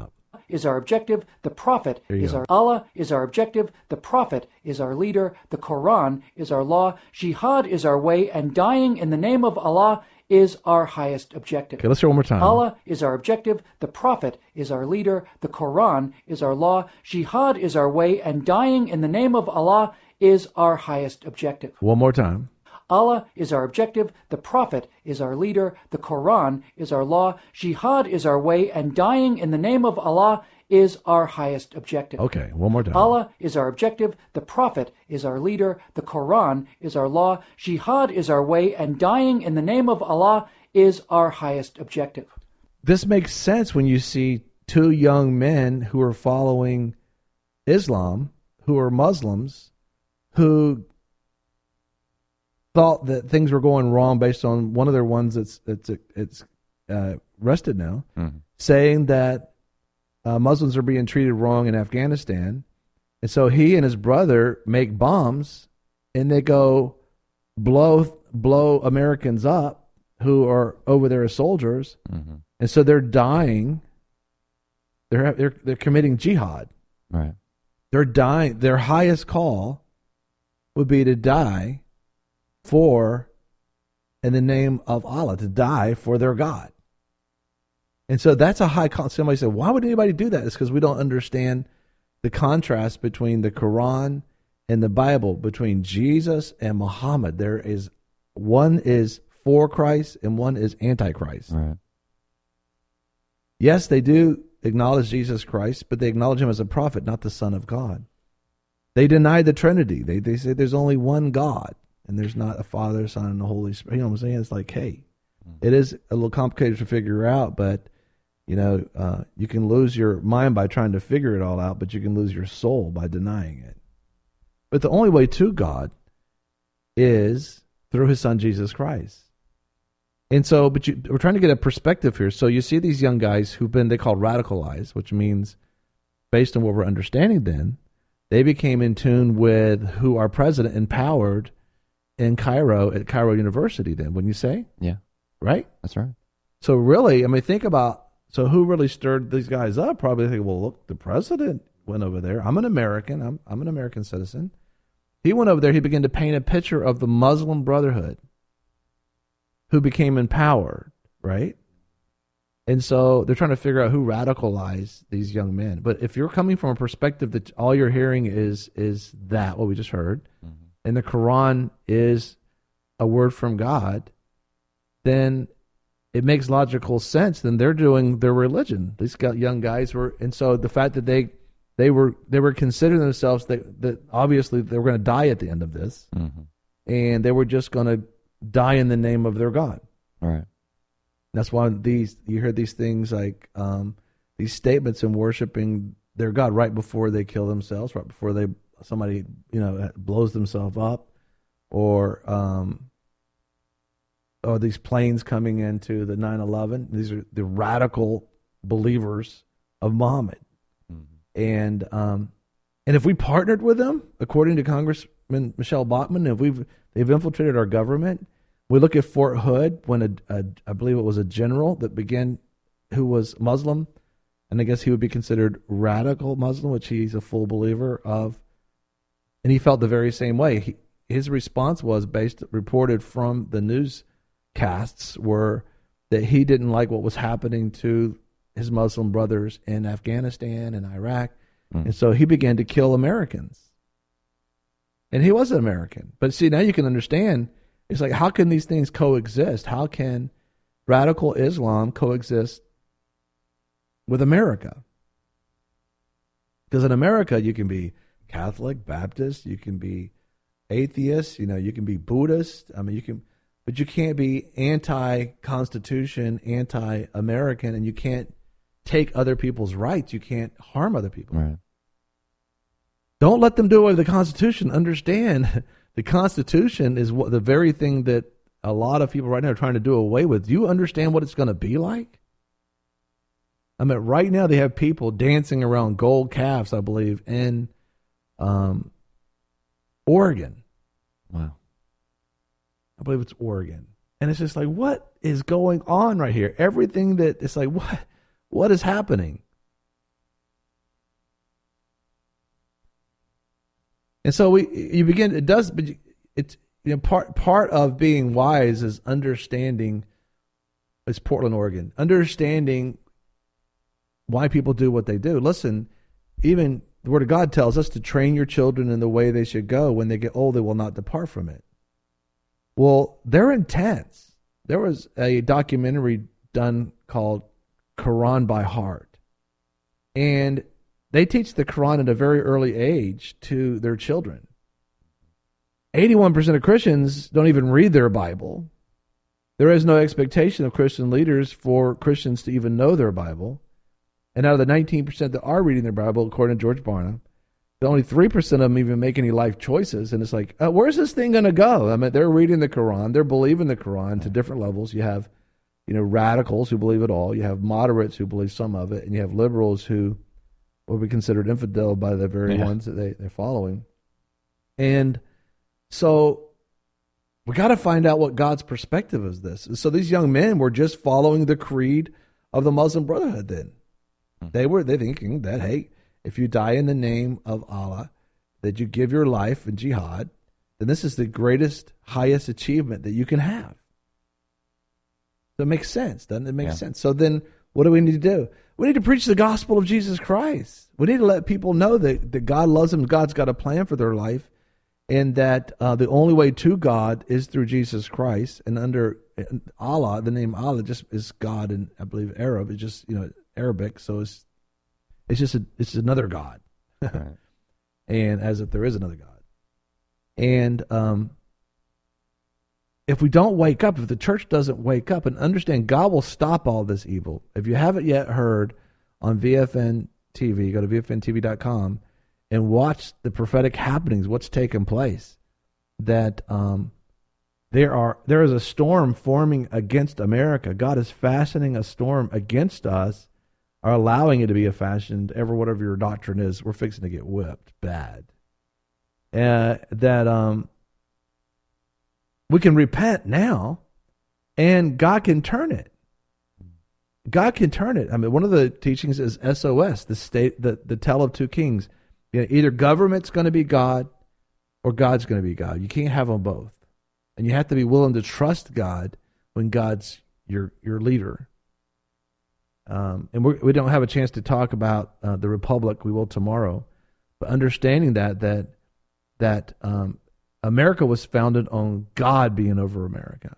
is our objective. The Prophet is go. our Allah is our objective. The Prophet is our leader. The Quran is our law. Jihad is our way, and dying in the name of Allah is our highest objective. Okay, let's hear one more time. Allah is our objective. The Prophet is our leader. The Quran is our law. Jihad is our way, and dying in the name of Allah is our highest objective. One more time. Allah is our objective. The Prophet is our leader. The Quran is our law. Jihad is our way, and dying in the name of Allah is our highest objective. Okay, one more time. Allah is our objective. The Prophet is our leader. The Quran is our law. Jihad is our way, and dying in the name of Allah is our highest objective. This makes sense when you see two young men who are following Islam, who are Muslims, who thought that things were going wrong based on one of their ones that's it's it's uh, arrested now, mm-hmm. saying that uh, Muslims are being treated wrong in Afghanistan, and so he and his brother make bombs, and they go blow blow Americans up who are over there as soldiers, mm-hmm. and so they're dying. They're they're they're committing jihad. Right. They're dying. Their highest call would be to die for, in the name of Allah, to die for their God. And so that's a high call. Somebody said, why would anybody do that? It's because we don't understand the contrast between the Quran and the Bible, between Jesus and Muhammad. There is, one is for Christ and one is anti-Christ. Right. Yes, they do acknowledge Jesus Christ, but they acknowledge him as a prophet, not the Son of God. They deny the Trinity. They they say there's only one God, and there's not a Father, Son, and the Holy Spirit. You know what I'm saying? It's like, hey, it is a little complicated to figure out, but you know, uh, you can lose your mind by trying to figure it all out, but you can lose your soul by denying it. But the only way to God is through his Son, Jesus Christ. And so, but you, we're trying to get a perspective here. So you see these young guys who've been, they call radicalized, which means, based on what we're understanding then, they became in tune with who our president empowered in Cairo, at Cairo University then, wouldn't you say? Yeah. Right? That's right. So really, I mean, think about, so who really stirred these guys up? Probably think, well, look, the president went over there. I'm an American. I'm, I'm an American citizen. He went over there. He began to paint a picture of the Muslim Brotherhood who became empowered, right? And so they're trying to figure out who radicalized these young men. But if you're coming from a perspective that all you're hearing is is that, what we just heard, mm-hmm. and the Quran is a word from God, then it makes logical sense. Then they're doing their religion. These young guys were, and so the fact that they they were they were considering themselves that, that obviously they were going to die at the end of this, mm-hmm. and they were just going to die in the name of their God. All right. That's why these you hear these things like um, these statements in worshiping their God right before they kill themselves, right before they somebody you know blows themselves up, or um, or these planes coming into the nine eleven. These are the radical believers of Muhammad, mm-hmm. and um, and if we partnered with them, according to Congressman Michelle Bachmann, if we've they've infiltrated our government. We look at Fort Hood when a, a, I believe it was a general that began, who was Muslim, and I guess he would be considered radical Muslim, which he's a full believer of, and he felt the very same way. He, his response was based, reported from the newscasts, were that he didn't like what was happening to his Muslim brothers in Afghanistan and Iraq, mm. and so he began to kill Americans. And he was an American, but see, now you can understand. It's like, how can these things coexist? How can radical Islam coexist with America? Because in America, you can be Catholic, Baptist, you can be atheist, you know, you can be Buddhist. I mean, you can, but you can't be anti-Constitution, anti-American, and you can't take other people's rights. You can't harm other people. Right. Don't let them do away with the Constitution. Understand. The Constitution is what, the very thing that a lot of people right now are trying to do away with. Do you understand what it's going to be like? I mean, right now they have people dancing around gold calves, I believe, in um, Oregon. Wow. I believe it's Oregon. And it's just like, what is going on right here? Everything that, it's like, what, what is happening? And so we, you begin, it does, but it's, you know, part, part of being wise is understanding, it's Portland, Oregon, understanding why people do what they do. Listen, even the Word of God tells us to train your children in the way they should go. When they get old, they will not depart from it. Well, they're intense. There was a documentary done called Quran by Heart. And they teach the Quran at a very early age to their children. eighty-one percent of Christians don't even read their Bible. There is no expectation of Christian leaders for Christians to even know their Bible. And out of the nineteen percent that are reading their Bible, according to George Barna, only three percent of them even make any life choices. And it's like, uh, where's this thing going to go? I mean, they're reading the Quran. They're believing the Quran to different levels. You have, you know, radicals who believe it all. You have moderates who believe some of it. And you have liberals who will be considered infidel by the very yeah. ones that they, they're following. And so we got to find out what God's perspective is this. So these young men were just following the creed of the Muslim Brotherhood then. They were they thinking that, hey, if you die in the name of Allah, that you give your life in jihad, then this is the greatest, highest achievement that you can have. So it makes sense, doesn't it? Make yeah. sense. So then what do we need to do? We need to preach the gospel of Jesus Christ. We need to let people know that, that God loves them, God's got a plan for their life, and that uh, the only way to God is through Jesus Christ. And under Allah, the name Allah just is God in, I believe, Arab. It's just, you know, Arabic, so it's it's just a, it's another God, right. And as if there is another God, and um, if we don't wake up, if the church doesn't wake up and understand, God will stop all this evil. If you haven't yet heard on V F N T V, go to V F N T V dot com and watch the prophetic happenings, what's taking place. That um, there are there is a storm forming against America. God is fastening a storm against us. Are allowing it to be a fashioned, ever whatever your doctrine is, we're fixing to get whipped bad. Uh, that um, we can repent now, and God can turn it. God can turn it. I mean, one of the teachings is S O S, the state, the, the tale of two kings. You know, either government's going to be God, or God's going to be God. You can't have them both, and you have to be willing to trust God when God's your your leader. Um, and we're, we don't have a chance to talk about uh, the Republic. We will tomorrow. But understanding that that that um, America was founded on God being over America.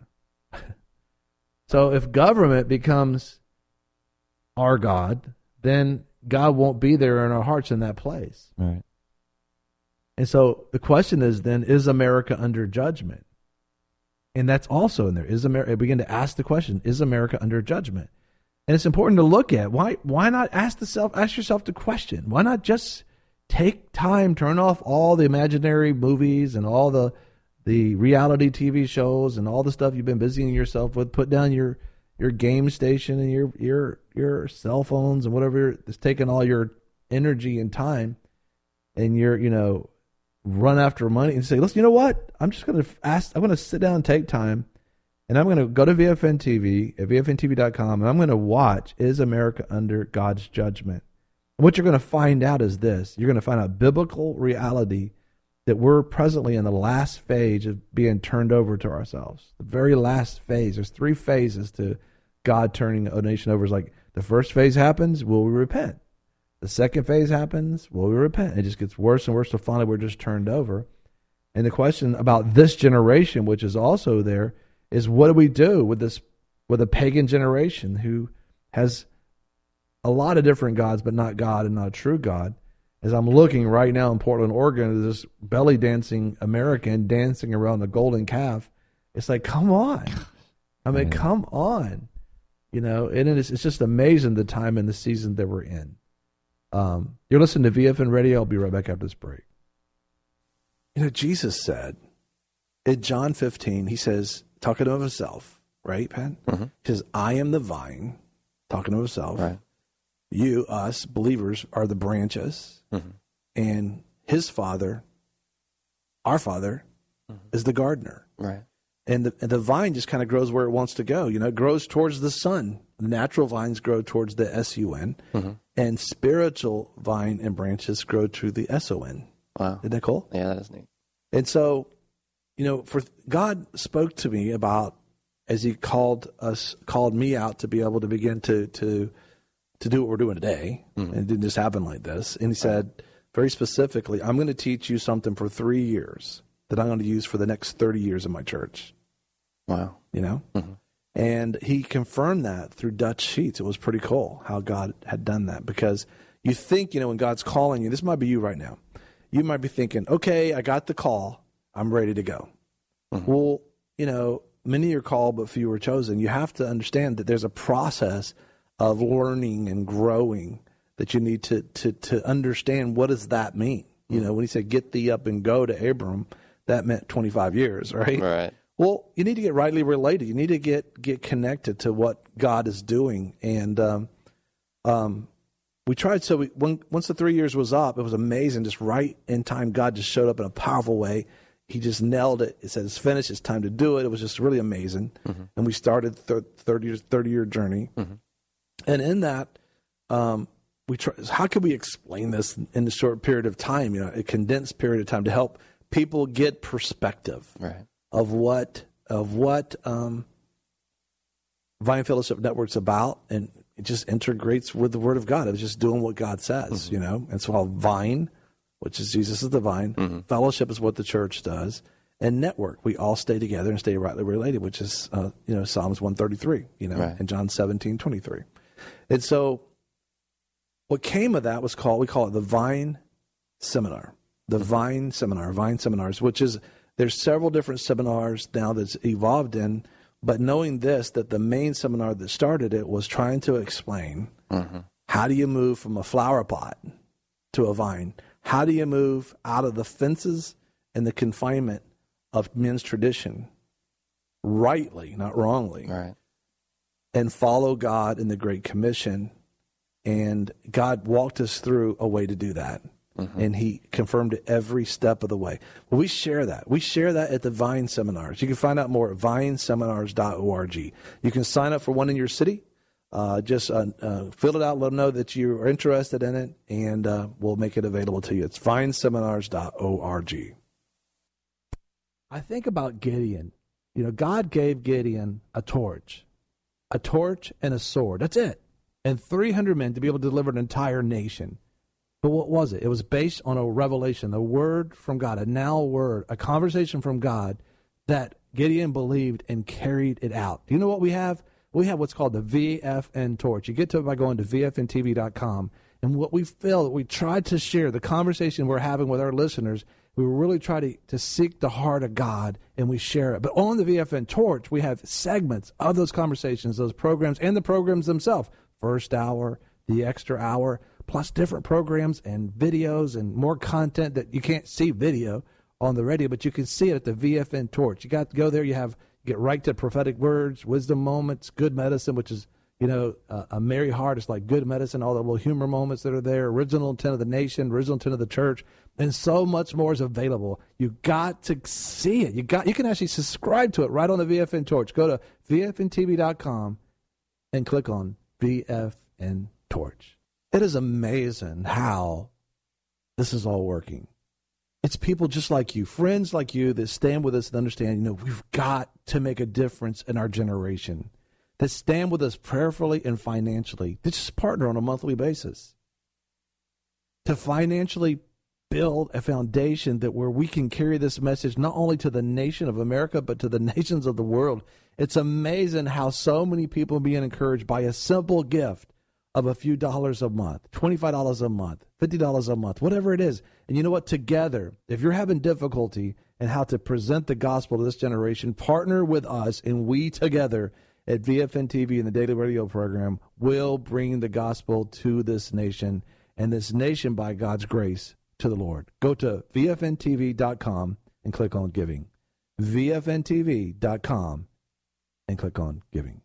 So if government becomes our God, then God won't be there in our hearts in that place. Right. And so the question is then, is America under judgment? And that's also in there. Is America? Begin to ask the question: is America under judgment? And it's important to look at. Why why not ask the self ask yourself the question? Why not just take time, turn off all the imaginary movies and all the the reality T V shows and all the stuff you've been busying yourself with, put down your your game station and your your your cell phones and whatever that's taking all your energy and time, and you're, you know, run after money and say, listen, you know what? I'm just gonna ask I'm gonna sit down and take time. And I'm going to go to V F N T V at V F N T V dot com, and I'm going to watch, is America under God's judgment? And what you're going to find out is this. You're going to find out biblical reality that we're presently in the last phase of being turned over to ourselves. The very last phase. There's three phases to God turning a nation over. It's like the first phase happens, will we repent? The second phase happens, will we repent? It just gets worse and worse, so finally we're just turned over. And the question about this generation, which is also there, is what do we do with this, with a pagan generation who has a lot of different gods, but not God and not a true God? As I'm looking right now in Portland, Oregon, this belly dancing American dancing around the golden calf. It's like, come on. I mean, yeah. come on. You know, and it's, it's just amazing the time and the season that we're in. Um, you're listening to V F N Radio. I'll be right back after this break. You know, Jesus said in John fifteen, he says, talking to himself, right, Pat? Mm-hmm. He says, I am the vine, talking to himself. Right. You, us, believers, are the branches. Mm-hmm. And his father, our father, mm-hmm. is the gardener. Right. And the, and the vine just kind of grows where it wants to go. You know, it grows towards the sun. Natural vines grow towards the S U N. Mm-hmm. And spiritual vine and branches grow to the S O N. Wow. Isn't that cool? Yeah, that is neat. And so, you know, for God spoke to me about as he called us, called me out to be able to begin to to to do what we're doing today. Mm-hmm. And it didn't just happen like this. And he said very specifically, I'm going to teach you something for three years that I'm going to use for the next thirty years of my church. Wow. You know? Mm-hmm. And he confirmed that through Dutch Sheets. It was pretty cool how God had done that, because you think, you know, when God's calling you, this might be you right now. You might be thinking, okay, I got the call. I'm ready to go. Mm-hmm. Well, you know, many are called, but few are chosen. You have to understand that there's a process of learning and growing that you need to to to understand. What does that mean? Mm-hmm. You know, when he said, get thee up and go to Abram, that meant twenty-five years, right? Right. Well, you need to get rightly related. You need to get get connected to what God is doing. And um, um, we tried. So we, when, once the three years was up, it was amazing. Just right in time, God just showed up in a powerful way. He just nailed it. It said, it's finished. It's time to do it. It was just really amazing. Mm-hmm. And we started the thirty-year journey. Mm-hmm. And in that, um, we try, how can we explain this in a short period of time, you know, a condensed period of time, to help people get perspective right. of what of what um, Vine Fellowship Network's about, and it just integrates with the Word of God. It was just doing what God says, mm-hmm. you know. And so called Vine, which is Jesus is the vine. Mm-hmm. Fellowship is what the church does. And network, we all stay together and stay rightly related, which is, uh, you know, Psalms one thirty-three, you know, right. and John seventeen twenty-three. And so what came of that was called, we call it the Vine Seminar. The mm-hmm. Vine Seminar, Vine Seminars, which is, there's several different seminars now that's evolved in, but knowing this, that the main seminar that started it was trying to explain mm-hmm. how do you move from a flower pot to a vine? How do you move out of the fences and the confinement of men's tradition rightly, not wrongly, right. and follow God in the Great Commission? And God walked us through a way to do that. Mm-hmm. And he confirmed it every step of the way. Well, we share that. We share that at the Vine Seminars. You can find out more at vine seminars dot org. You can sign up for one in your city. Uh, just uh, uh, fill it out, let them know that you are interested in it, and uh, we'll make it available to you. It's vine seminars dot org. I think about Gideon. You know, God gave Gideon a torch, a torch and a sword. That's it. And three hundred men to be able to deliver an entire nation. But what was it? It was based on a revelation, a word from God, a now word, a conversation from God that Gideon believed and carried it out. Do you know what we have? We have what's called the V F N Torch. You get to it by going to V F N T V dot com. And what we feel, we tried to share, the conversation we're having with our listeners, we really try to, to seek the heart of God, and we share it. But on the V F N Torch, we have segments of those conversations, those programs, and the programs themselves. First hour, the extra hour, plus different programs and videos and more content that you can't see video on the radio, but you can see it at the V F N Torch. You got to go there. You have get right to prophetic words, wisdom moments, good medicine, which is, you know, uh, a merry heart. It's like good medicine, all the little humor moments that are there, original intent of the nation, original intent of the church, and so much more is available. You got to see it. You got. You can actually subscribe to it right on the V F N Torch. Go to V F N T V dot com and click on V F N Torch. It is amazing how this is all working. It's people just like you, friends like you, that stand with us and understand, you know, we've got to make a difference in our generation, that stand with us prayerfully and financially, that just partner on a monthly basis, to financially build a foundation that where we can carry this message not only to the nation of America, but to the nations of the world. It's amazing how so many people are being encouraged by a simple gift of a few dollars a month, twenty-five dollars a month, fifty dollars a month, whatever it is. And you know what? Together, if you're having difficulty in how to present the gospel to this generation, partner with us, and we together at V F N T V and the Daily Radio program will bring the gospel to this nation, and this nation, by God's grace, to the Lord. Go to V F N T V dot com and click on giving. V F N T V dot com and click on giving.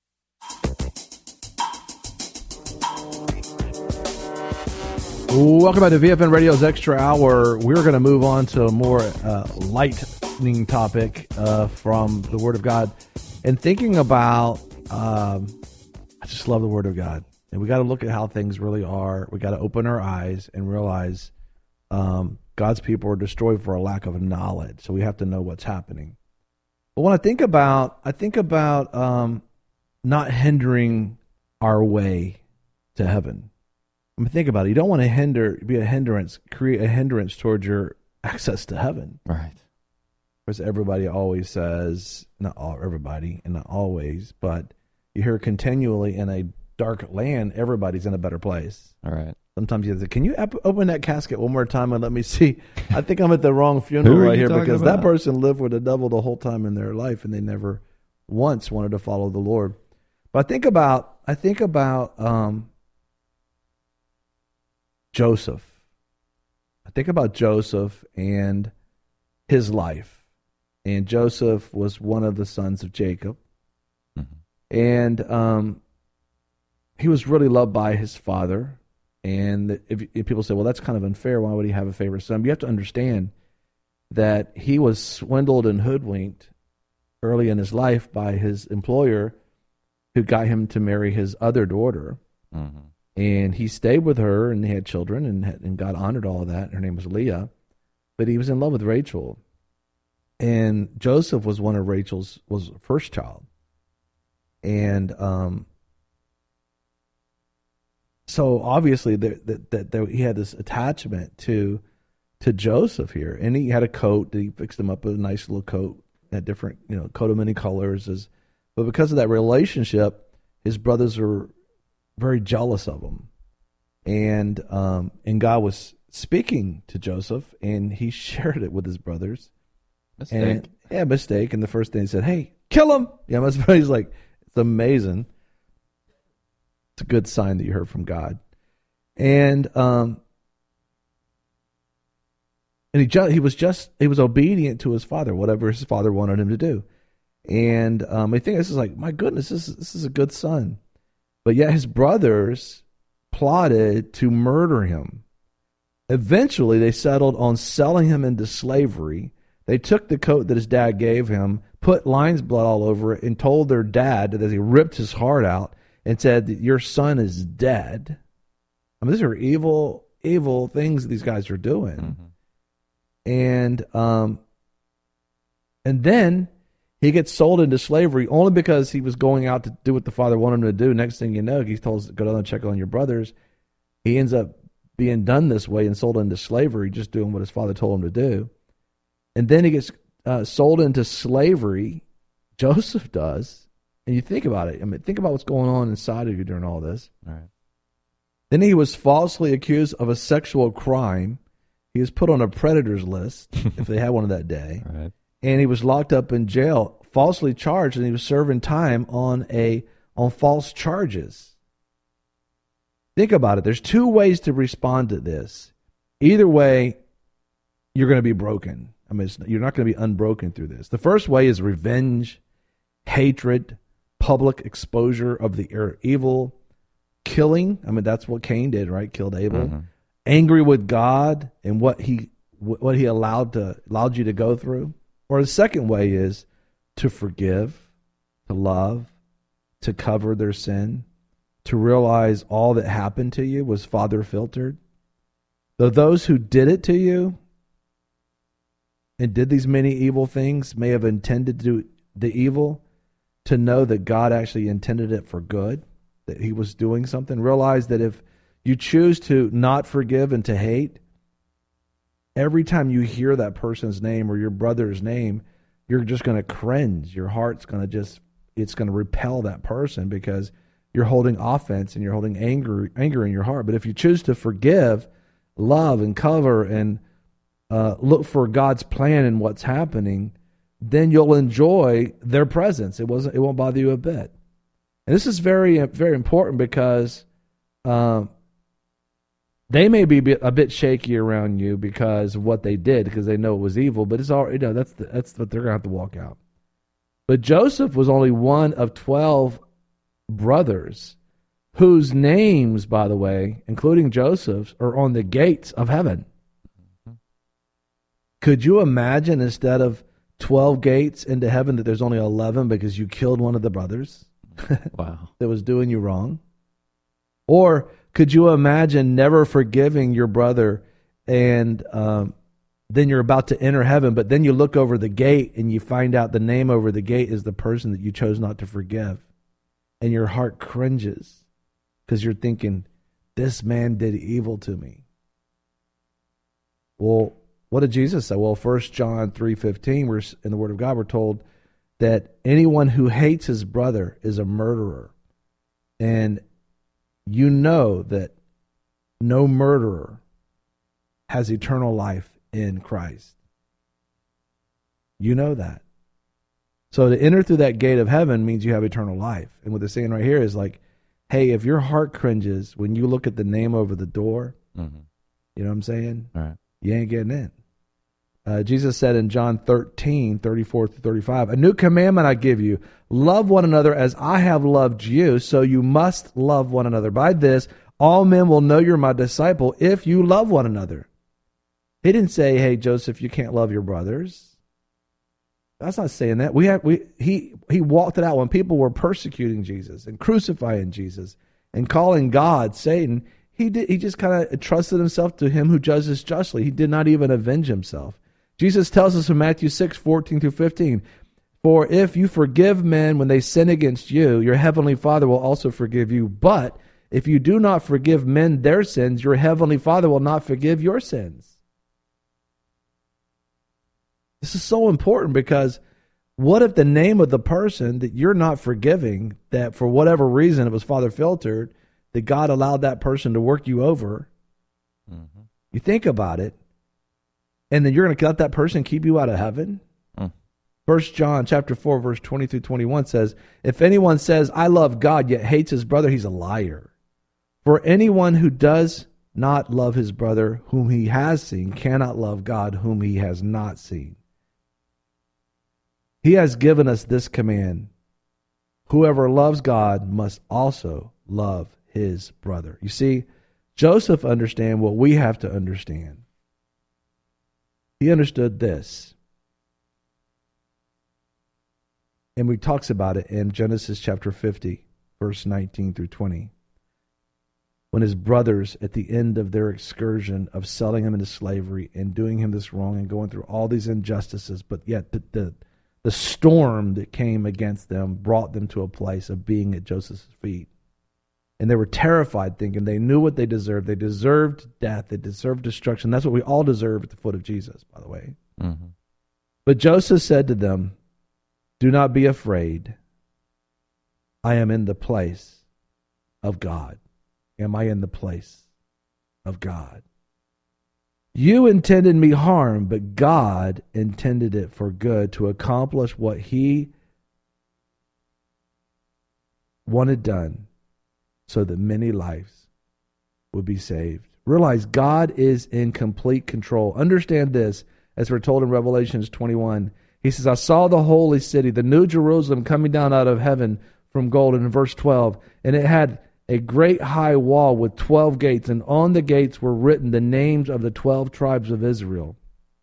Welcome back to V F N Radio's Extra Hour. We're going to move on to a more uh, lightning topic uh, from the Word of God. And thinking about, um, I just love the Word of God. And we got to look at how things really are. We got to open our eyes and realize um, God's people are destroyed for a lack of knowledge. So we have to know what's happening. But when I think about, I think about um, not hindering our way to heaven. I mean, think about it. You don't want to hinder, be a hindrance, create a hindrance towards your access to heaven. Right. Because everybody always says, not all, everybody, and not always, but you hear continually in a dark land, everybody's in a better place. All right. Sometimes you have to, can you ap- open that casket one more time and let me see? I think I'm at the wrong funeral Who are right you here talking because about? that person lived with the devil the whole time in their life and they never once wanted to follow the Lord. But I think about, I think about um, Joseph. I think about Joseph and his life. And Joseph was one of the sons of Jacob. Mm-hmm. And um, he was really loved by his father. And if, if people say, well, that's kind of unfair, why would he have a favorite son? But you have to understand that he was swindled and hoodwinked early in his life by his employer who got him to marry his other daughter. Mm-hmm. And he stayed with her, and they had children, and, and God honored all of that. Her name was Leah. But he was in love with Rachel. And Joseph was one of Rachel's, was first child. And um, so obviously that that that he had this attachment to to Joseph here. And he had a coat, that he fixed him up with a nice little coat, had different, you know, coat of many colors. As, but because of that relationship, his brothers were very jealous of him. And um, and God was speaking to Joseph, and he shared it with his brothers. Mistake. And, yeah, mistake. And the first thing he said, hey, kill him. Yeah, he's like, it's amazing. It's a good sign that you heard from God. And um, and he just, he was just, he was obedient to his father, whatever his father wanted him to do. And um, I think this is like, my goodness, this is, this is a good son. But yet his brothers plotted to murder him. Eventually, they settled on selling him into slavery. They took the coat that his dad gave him, put lion's blood all over it, and told their dad that he ripped his heart out and said, your son is dead. I mean, these are evil, evil things that these guys are doing. Mm-hmm. And um, and then he gets sold into slavery only because he was going out to do what the father wanted him to do. Next thing you know, he's told, go down and check on your brothers. He ends up being done this way and sold into slavery, just doing what his father told him to do. And then he gets uh, sold into slavery. Joseph does. And you think about it. I mean, think about what's going on inside of you during all this. All right. Then he was falsely accused of a sexual crime. He was put on a predator's list, if they had one that day. All right. And he was locked up in jail, falsely charged, and he was serving time on a on false charges. Think about it. There's two ways to respond to this. Either way, you're going to be broken. I mean, it's, you're not going to be unbroken through this. The first way is revenge, hatred, public exposure of the evil, killing. I mean, that's what Cain did, right? Killed Abel. Mm-hmm. Angry with God and what he what he allowed to allowed you to go through. Or the second way is to forgive, to love, to cover their sin, to realize all that happened to you was Father filtered. Though those who did it to you and did these many evil things may have intended to do the evil, to know that God actually intended it for good, that he was doing something. Realize that if you choose to not forgive and to hate, every time you hear that person's name or your brother's name, you're just going to cringe. Your heart's going to just, it's going to repel that person because you're holding offense and you're holding anger, anger in your heart. But if you choose to forgive, love, and cover and uh, look for God's plan in what's happening, then you'll enjoy their presence. It wasn't, it won't bother you a bit. And this is very, very important because um, they may be a bit shaky around you because of what they did, because they know it was evil. But it's all, you know, that's the, that's what they're going to have to walk out. But Joseph was only one of twelve brothers whose names, by the way, including Joseph's, are on the gates of heaven. Mm-hmm. Could you imagine instead of twelve gates into heaven that there's only eleven because you killed one of the brothers? Wow. That was doing you wrong? Or could you imagine never forgiving your brother and um, then you're about to enter heaven, but then you look over the gate and you find out the name over the gate is the person that you chose not to forgive. And your heart cringes because you're thinking, this man did evil to me. Well, what did Jesus say? Well, First John three fifteen, we're in the Word of God, we're told that anyone who hates his brother is a murderer. And you know that no murderer has eternal life in Christ. You know that. So to enter through that gate of heaven means you have eternal life. And what they're saying right here is like, hey, if your heart cringes when you look at the name over the door, mm-hmm. you know what I'm saying? All right. You ain't getting in. Uh, Jesus said in John thirteen, thirty-four through thirty-five, a new commandment I give you, love one another as I have loved you, so you must love one another. By this, all men will know you're my disciple if you love one another. He didn't say, hey, Joseph, you can't love your brothers. That's not saying that. We have we he he walked it out when people were persecuting Jesus and crucifying Jesus and calling God Satan. He did he just kind of trusted himself to him who judges justly. He did not even avenge himself. Jesus tells us in Matthew six, fourteen through fifteen, for if you forgive men when they sin against you, your heavenly Father will also forgive you. But if you do not forgive men their sins, your heavenly Father will not forgive your sins. This is so important because what if the name of the person that you're not forgiving, that for whatever reason it was Father filtered, that God allowed that person to work you over, mm-hmm. you think about it, and then you're going to let that person keep you out of heaven? Mm. First John chapter four, verse twenty through twenty-one says, if anyone says, I love God, yet hates his brother, he's a liar. For anyone who does not love his brother whom he has seen cannot love God whom he has not seen. He has given us this command. Whoever loves God must also love his brother. You see, Joseph understood what we have to understand. He understood this. And we talks about it in Genesis chapter fifty, verse nineteen through twenty. When his brothers, at the end of their excursion of selling him into slavery and doing him this wrong and going through all these injustices, but yet the, the The storm that came against them brought them to a place of being at Joseph's feet. And they were terrified, thinking they knew what they deserved. They deserved death. They deserved destruction. That's what we all deserve at the foot of Jesus, by the way. Mm-hmm. But Joseph said to them, do not be afraid. I am in the place of God. Am I in the place of God? You intended me harm, but God intended it for good to accomplish what he wanted done so that many lives would be saved. Realize God is in complete control. Understand this, as we're told in Revelation twenty-one. He says, I saw the holy city, the new Jerusalem, coming down out of heaven from gold. And in verse twelve, and it had a great high wall with twelve gates, and on the gates were written the names of the twelve tribes of Israel.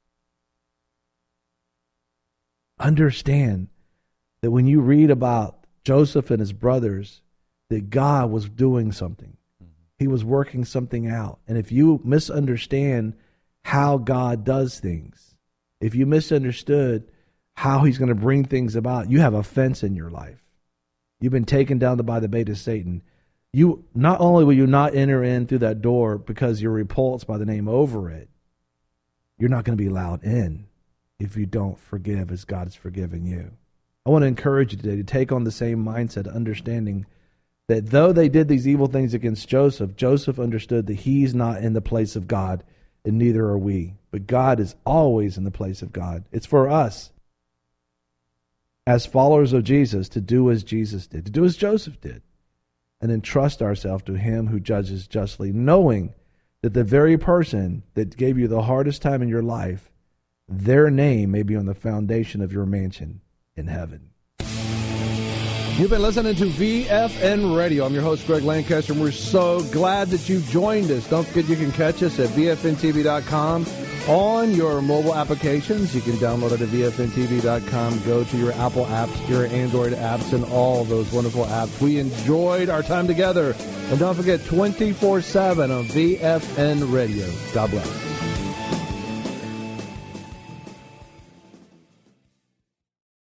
Understand that when you read about Joseph and his brothers, that God was doing something. He was working something out. And if you misunderstand how God does things, if you misunderstood how he's going to bring things about, you have offense in your life. You've been taken down by the bait of Satan. You not only will you not enter in through that door because you're repulsed by the name over it, you're not going to be allowed in if you don't forgive as God has forgiven you. I want to encourage you today to take on the same mindset, understanding that though they did these evil things against Joseph, Joseph understood that he's not in the place of God, and neither are we. But God is always in the place of God. It's for us, as followers of Jesus, to do as Jesus did, to do as Joseph did, and entrust ourselves to him who judges justly, knowing that the very person that gave you the hardest time in your life, their name may be on the foundation of your mansion in heaven. You've been listening to V F N Radio. I'm your host, Greg Lancaster, and we're so glad that you joined us. Don't forget you can catch us at V F N T V dot com on your mobile applications. You can download it at V F N T V dot com. Go to your Apple apps, your Android apps, and all those wonderful apps. We enjoyed our time together. And don't forget, twenty-four seven on V F N Radio. God bless.